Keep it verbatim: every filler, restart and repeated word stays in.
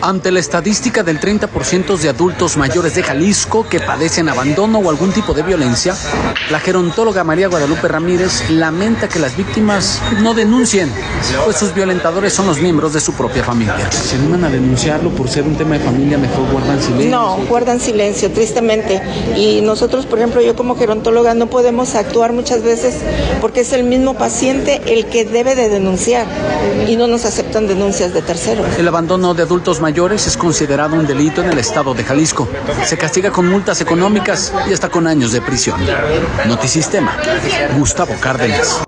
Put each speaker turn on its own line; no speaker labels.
Ante la estadística del treinta por ciento de adultos mayores de Jalisco que padecen abandono o algún tipo de violencia, la gerontóloga María Guadalupe Ramírez lamenta que las víctimas no denuncien, pues sus violentadores son los miembros de su propia familia.
¿Se animan a denunciarlo por ser un tema de familia? Mejor guardan silencio.
No, guardan silencio, tristemente. Y nosotros, por ejemplo, yo como gerontóloga no podemos actuar muchas veces porque es el mismo paciente el que debe de denunciar y no nos aceptan denuncias de terceros.
El abandono de adultos mayores es considerado un delito en el estado de Jalisco. Se castiga con multas económicas y hasta con años de prisión. Notisistema, Gustavo Cárdenas.